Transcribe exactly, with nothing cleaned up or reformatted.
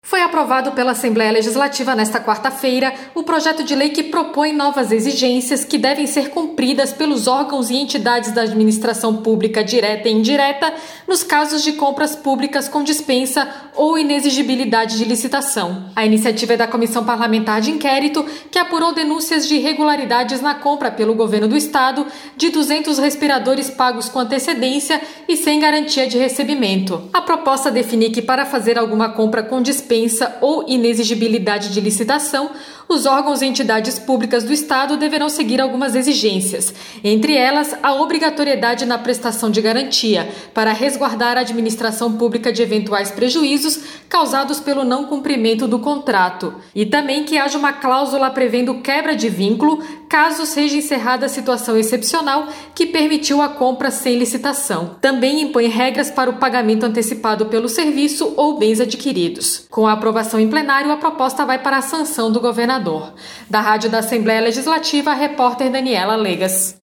Foi aprovado pela Assembleia Legislativa nesta quarta-feira o projeto de lei que propõe novas exigências que devem ser cumpridas pelos órgãos e entidades da administração pública direta e indireta nos casos de compras públicas com dispensa ou inexigibilidade de licitação. A iniciativa é da Comissão Parlamentar de Inquérito, que apurou denúncias de irregularidades na compra pelo governo do estado de duzentos respiradores pagos com antecedência e sem garantia de recebimento. A proposta define que, para fazer alguma compra com dispensa ou inexigibilidade de licitação, os órgãos e entidades públicas do Estado deverão seguir algumas exigências, entre elas a obrigatoriedade na prestação de garantia para resguardar a administração pública de eventuais prejuízos causados pelo não cumprimento do contrato, e também que haja uma cláusula prevendo quebra de vínculo caso seja encerrada a situação excepcional que permitiu a compra sem licitação. Também impõe regras para o pagamento antecipado pelo serviço ou bens adquiridos. Com a aprovação em plenário, a proposta vai para a sanção do governador. Da Rádio da Assembleia Legislativa, a repórter Daniela Legas.